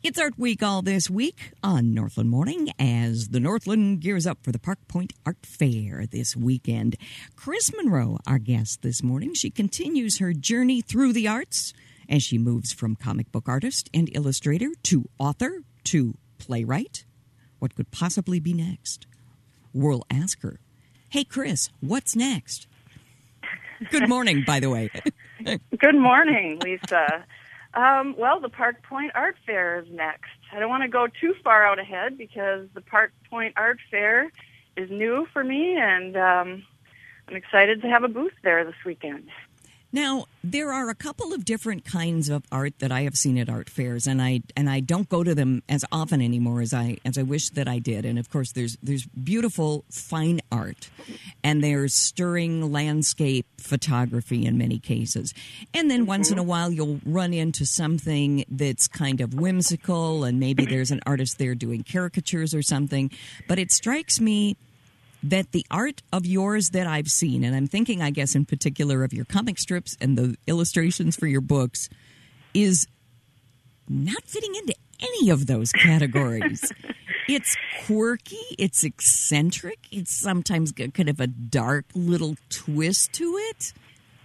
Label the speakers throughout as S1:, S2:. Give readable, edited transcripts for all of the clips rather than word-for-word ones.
S1: It's Art Week all this week on Northland Morning as the Northland gears up for the Park Point Art Fair this weekend. Chris Monroe, our guest this morning, she continues her journey through the arts as she moves from comic book artist and illustrator to author to playwright. What could possibly be next? We'll ask her. Hey, Chris, what's next? Good morning, by the way.
S2: Good morning, Lisa. Well, the Park Point Art Fair is next. I don't want to go too far out ahead because the Park Point Art Fair is new for me, and I'm excited to have a booth there this weekend.
S1: Now, there are a couple of different kinds of art that I have seen at art fairs, and I don't go to them as often anymore as I wish that I did. And of course, there's beautiful fine art, and there's stirring landscape photography in many cases. And then once in a while, you'll run into something that's kind of whimsical, and maybe there's an artist there doing caricatures or something. But it strikes me that the art of yours that I've seen, and I'm thinking, I guess, in particular of your comic strips and the illustrations for your books, is not fitting into any of those categories. It's quirky, it's eccentric, it's sometimes got kind of a dark little twist to it.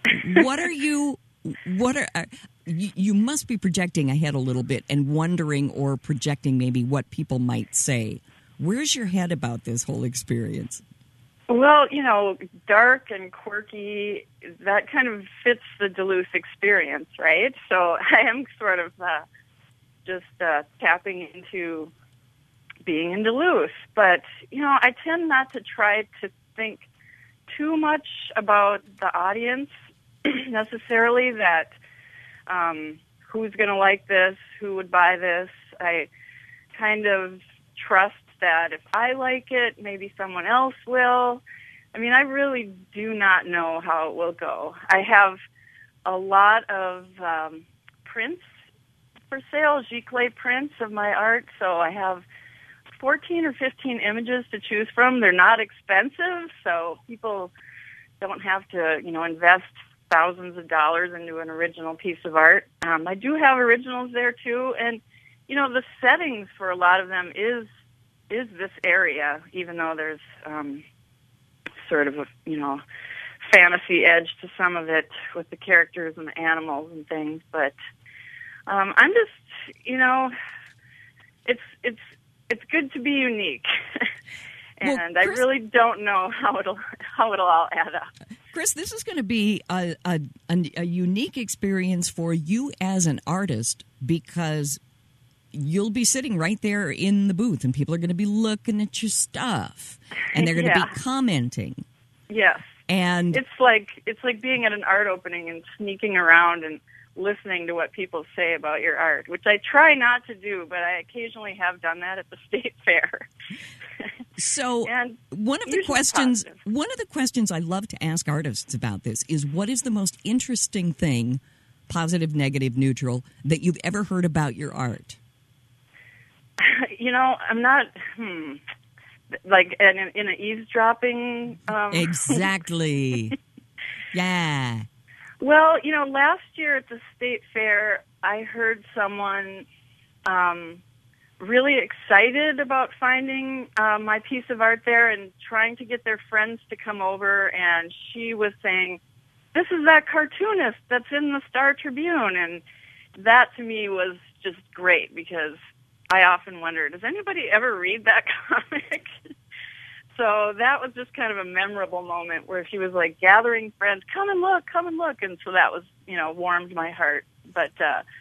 S1: You must be projecting ahead a little bit and wondering or projecting maybe what people might say. Where's your head about this whole experience?
S2: Well, dark and quirky, that kind of fits the Duluth experience, right? So I am sort of just tapping into being in Duluth. But, I tend not to try to think too much about the audience necessarily, that who's going to like this, who would buy this. I kind of trust that if I like it, maybe someone else will. I mean, I really do not know how it will go. I have a lot of prints for sale, giclée prints of my art, so I have 14 or 15 images to choose from. They're not expensive, so people don't have to, invest thousands of dollars into an original piece of art. I do have originals there, too, and, the settings for a lot of them is this area, even though there's sort of a, fantasy edge to some of it with the characters and the animals and things. But I'm just, it's good to be unique. And well, Chris, I really don't know how it'll all add up.
S1: Chris, this is going to be a unique experience for you as an artist because you'll be sitting right there in the booth, and people are going to be looking at your stuff, and they're going to be commenting.
S2: Yes,
S1: and
S2: it's like being at an art opening and sneaking around and listening to what people say about your art, which I try not to do, but I occasionally have done that at the state fair.
S1: So, one of the questions I love to ask artists about this is, what is the most interesting thing, positive, negative, neutral, that you've ever heard about your art?
S2: I'm not, like in an eavesdropping.
S1: Exactly. Yeah.
S2: Well, last year at the state fair, I heard someone really excited about finding my piece of art there and trying to get their friends to come over, and she was saying, "This is that cartoonist that's in the Star Tribune," and that to me was just great because I often wonder, does anybody ever read that comic? So that was just kind of a memorable moment where she was like gathering friends, come and look. And so that was, warmed my heart. But,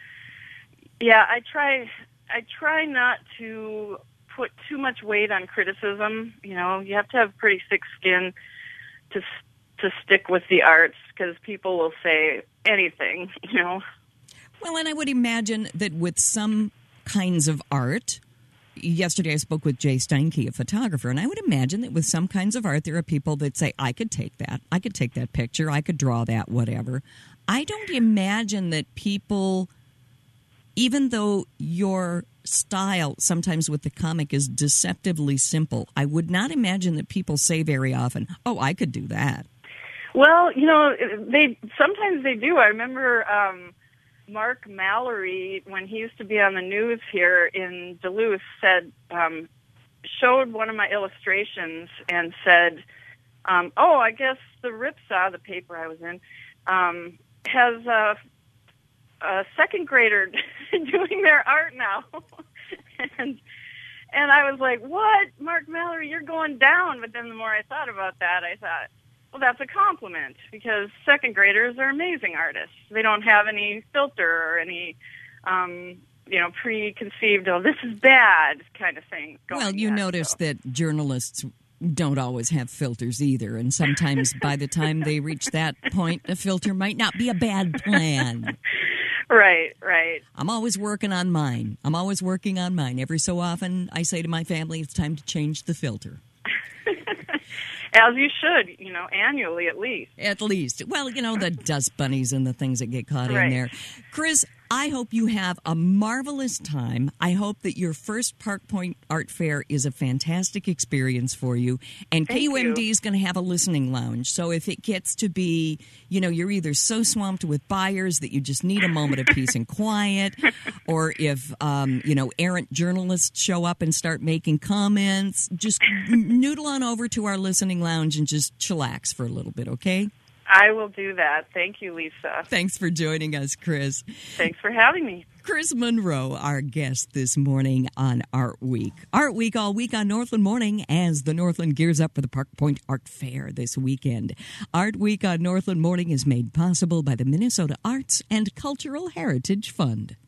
S2: I try not to put too much weight on criticism. You have to have pretty thick skin to stick with the arts because people will say anything,
S1: Well, and I would imagine that with some kinds of art, yesterday I spoke with Jay Steinke, a photographer, and I would imagine that with some kinds of art, there are people that say, I could take that picture, I could draw that, whatever. I don't imagine that people, even though your style sometimes with the comic is deceptively simple, I would not imagine that people say very often, oh, I could do that.
S2: Well, sometimes they do. I remember Mark Mallory, when he used to be on the news here in Duluth, said, showed one of my illustrations and said, oh, I guess the Ripsaw, the paper I was in, has a second grader doing their art now. And I was like, what? Mark Mallory, you're going down. But then the more I thought about that, I thought, well, that's a compliment, because second graders are amazing artists. They don't have any filter or any, preconceived, oh, this is bad kind of thing going on.
S1: Well, you notice that journalists don't always have filters either, and sometimes by the time they reach that point, a filter might not be a bad plan.
S2: Right.
S1: I'm always working on mine. Every so often, I say to my family, it's time to change the filter.
S2: As you should, annually at least.
S1: At least. Well, the dust bunnies and the things that get caught in there. Chris, I hope you have a marvelous time. I hope that your first Park Point Art Fair is a fantastic experience for you. And
S2: Thank
S1: KUMD
S2: you.
S1: is going to have a listening lounge. So if it gets to be, you're either so swamped with buyers that you just need a moment of peace and quiet, or if, errant journalists show up and start making comments, just noodle on over to our listening lounge and just chillax for a little bit, okay?
S2: I will do that. Thank you, Lisa.
S1: Thanks for joining us, Chris.
S2: Thanks for having me.
S1: Chris Monroe, our guest this morning on Art Week. Art Week all week on Northland Morning as the Northland gears up for the Park Point Art Fair this weekend. Art Week on Northland Morning is made possible by the Minnesota Arts and Cultural Heritage Fund.